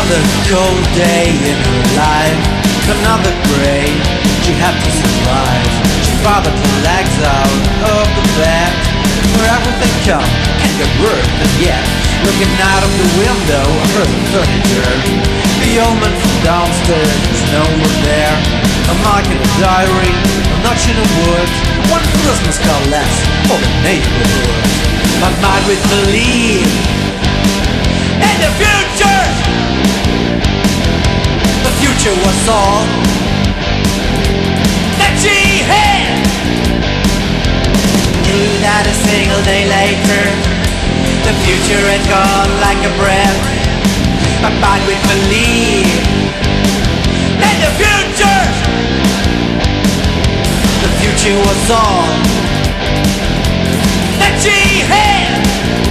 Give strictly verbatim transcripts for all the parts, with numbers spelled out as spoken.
Another cold day in her life, another grey, she had to survive. She fathered her legs out of the bed, where everything come and get worse than yet. Looking out of the window, I heard the furniture. The old man from downstairs was nowhere there. A mark in a diary, a notch in the wood, one Christmas card less for the neighborhood. My mind would believe in the future. The future was all that she had. Knew that a single day later the future had gone like a breath. My mind would believe in the future. The future was all that she had.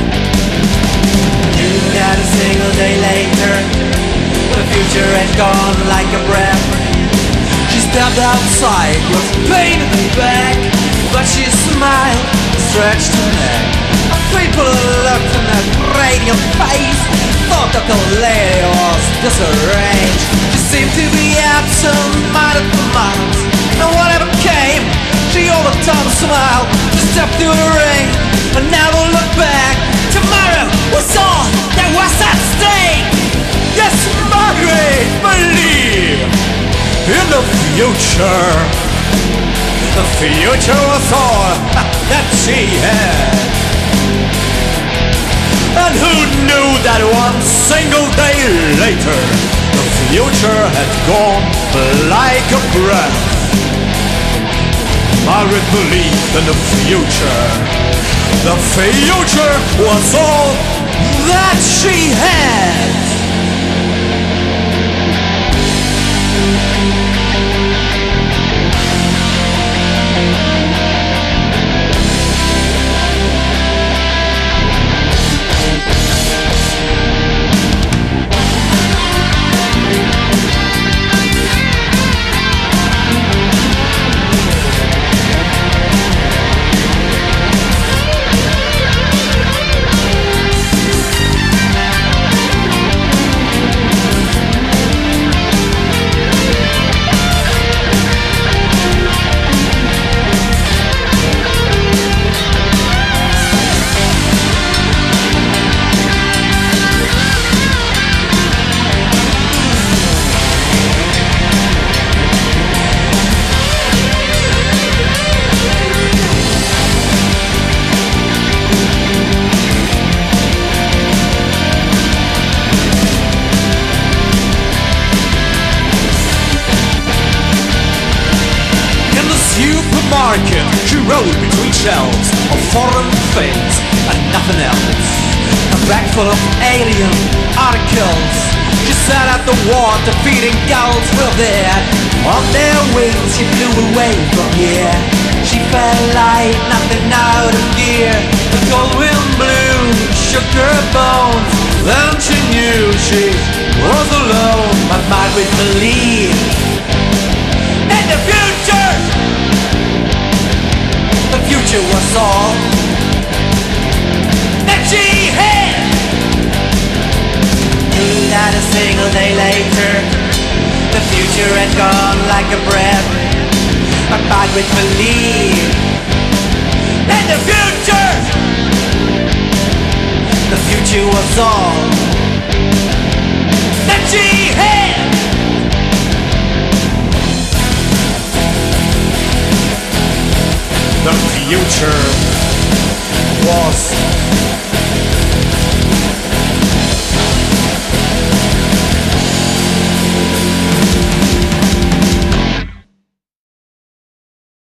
Knew that a single day later the future had gone like a breath. She stepped outside with pain in the back, but she smiled and stretched her neck. People looked in that radiant face, thought that the lady was disarranged. She seemed to be absent-minded for months, and whatever came, she all the time smiled. She stepped through the ring and never looked back. Tomorrow was all that was at stake. Yes, Margaret believed in the future. The future was all that she had. And who knew that one single day later the future had gone like a breath. Margaret believed in the future. The future was all that she had. Supermarket, she rode between shelves of foreign things and nothing else. A bag full of alien articles. She sat at the water feeding gulls were there. On their wings she flew away from here. She felt like nothing out of gear. The cold wind blew, shook her bones. Then she knew she was alone. My mind would believe in the future. The future was all that she had. Knew that a single day later the future had gone like a breath. My mind would believe in the future. The future was all that she had. The future was